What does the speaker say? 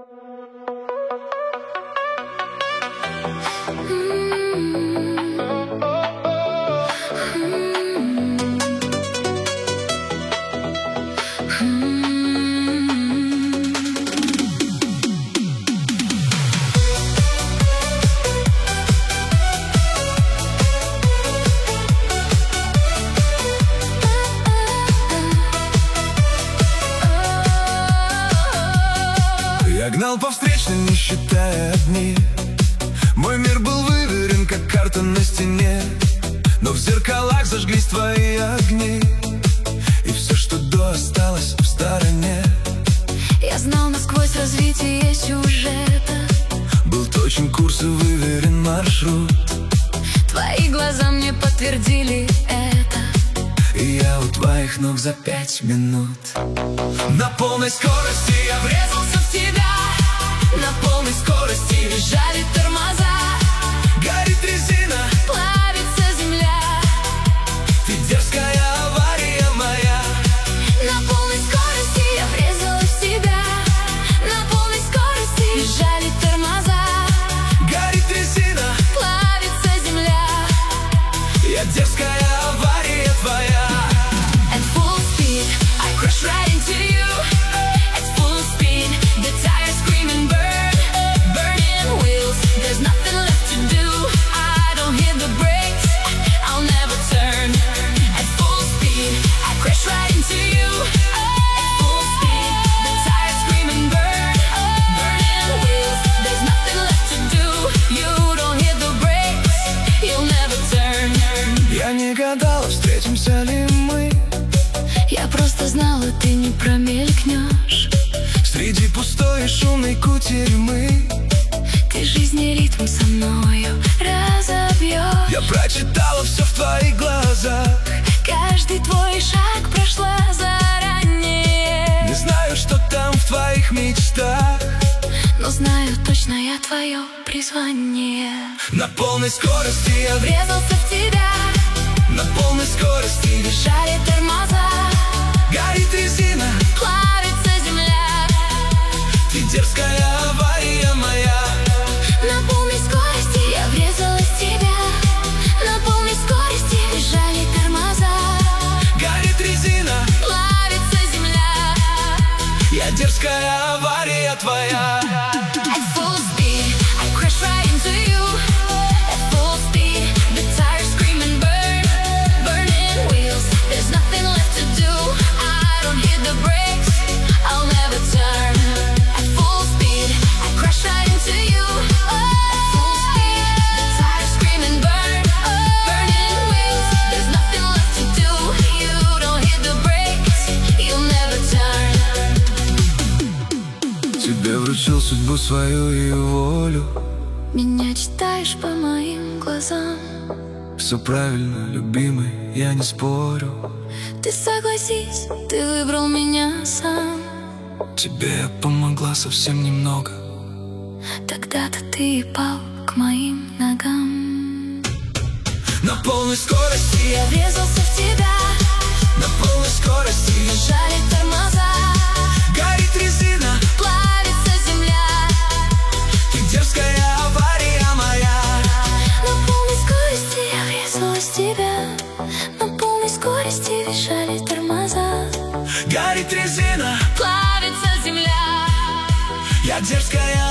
Я гнал по встречной, не считая дни. Мой мир был выверен, как карта на стене. Но в зеркалах зажглись твои огни, и все, что до, осталось в стороне. Я знал насквозь развитие сюжета. Был точен курс и выверен маршрут. Твои глаза мне подтвердили это. И я у твоих ног за 5 минут. На полной скорости я врезался в тебя. На полной скорости визжали тормоза. Горит резина, Плавится земля. ты дерзкая авария моя. На полной скорости я врезалась в тебя. На полной скорости визжали тормоза. Горит резина, Плавится земля. я дерзкая авария твоя. At full speed, I crash right into you. At full speed, the tires scream and burn. Burning wheels, there's nothing left to do. I don't hit the brakes, I'll never turn. At full speed, I crash right into you. At full speed, the tires scream and burn. Burning wheels, there's nothing left to do. You don't hit the brakes, you'll never turn. Я не гадал, встретимся ли мы. Я просто знала, ты не промелькнешь. Среди пустой и шумной кутерьмы Ты жизни ритм со мною разобьешь. я прочитала все в твоих глазах. Каждый твой шаг прошла заранее. Не знаю, что там в твоих мечтах. Но знаю точно, я твое призвание. На полной скорости я Врезался в тебя. на полной скорости Визжали тормоза. горит резина, Плавится земля. ты дерзкая авария моя. На полной скорости я врезалась в тебя. На полной скорости визжали тормоза. Горит резина, Плавится земля. я дерзкая авария твоя. At full speed, I crash right into you. At full speed, the tires scream and burn. Burning wheels, there's nothing left to do. I don't hit the brakes, I'll never turn. At full speed, I crash right into you. At full speed, the tires scream and burn. Burning wheels, there's nothing left to do. You don't hit the brakes, you'll never turn. Тебе вручил судьбу свою и волю. Меня читаешь по моим глазам. Все правильно, любимый, я не спорю. Ты согласись, ты выбрал меня сам. Тебе я помогла совсем немного. Тогда-то ты и пал к моим ногам. На полной скорости Я врезался в тебя. на полной скорости Жали тормоза. горит резина, Плавится земля. ты дерзкая авария моя. На полной скорости я врезалась в тебя. На полной скорости визжали тормоза. Горит резина, Плавится земля. я дерзкая